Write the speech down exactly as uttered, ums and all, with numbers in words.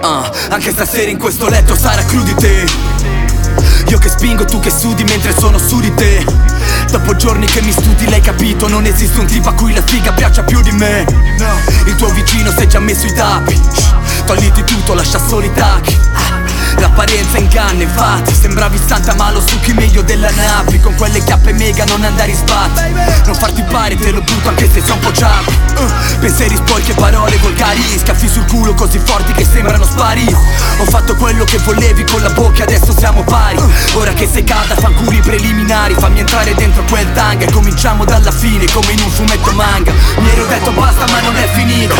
uh, Anche stasera in questo letto sarà cru di te. Io che spingo, tu che sudi mentre sono su di te. Dopo giorni che mi studi l'hai capito, non esiste un tipo a cui la figa piaccia più di me. Il tuo vicino si è già messo i tappi, togliti tutto, lascia solo i tacchi. L'apparenza inganna, infatti sembravi Santa ma lo succhi meglio della Nappi. Con quelle chiappe mega non andare in sbatti, non farti pare, te lo butto anche se sei un po' giappi. uh, Pensieri sporchi e parole volgari, scaffi sul culo così forti che sembrano spari. Ho fatto quello che volevi con la bocca, adesso siamo pari. Ora che sei calda fancuri preliminari, fammi entrare dentro quel tanga e cominciamo dalla fine come in un fumetto manga. Mi ero detto basta ma non è finita,